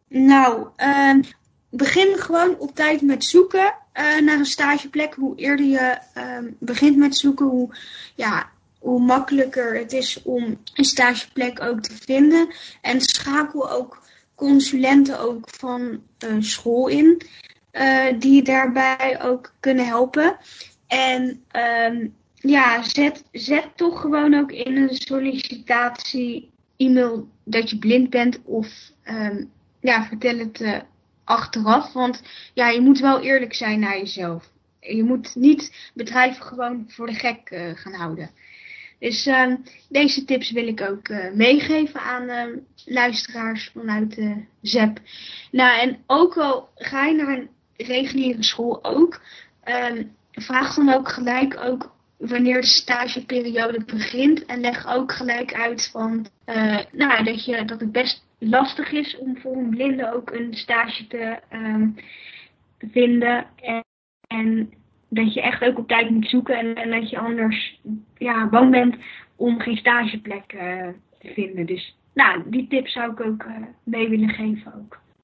Nou, begin gewoon op tijd met zoeken naar een stageplek. Hoe eerder je begint met zoeken, hoe makkelijker het is om een stageplek ook te vinden. En schakel ook consulenten ook van school in, die daarbij ook kunnen helpen. En zet toch gewoon ook in een sollicitatie-e-mail dat je blind bent of vertel het achteraf. Want je moet wel eerlijk zijn naar jezelf. Je moet niet bedrijven gewoon voor de gek gaan houden. Dus deze tips wil ik ook meegeven aan luisteraars vanuit de ZEP. Nou, en ook al ga je naar een reguliere school ook, vraag dan ook gelijk ook wanneer de stageperiode begint. En leg ook gelijk uit van dat het best lastig is om voor een blinde ook een stage te vinden. En dat je echt ook op tijd moet zoeken en dat je anders bang bent om geen stageplek te vinden. Dus die tips zou ik ook mee willen geven ook.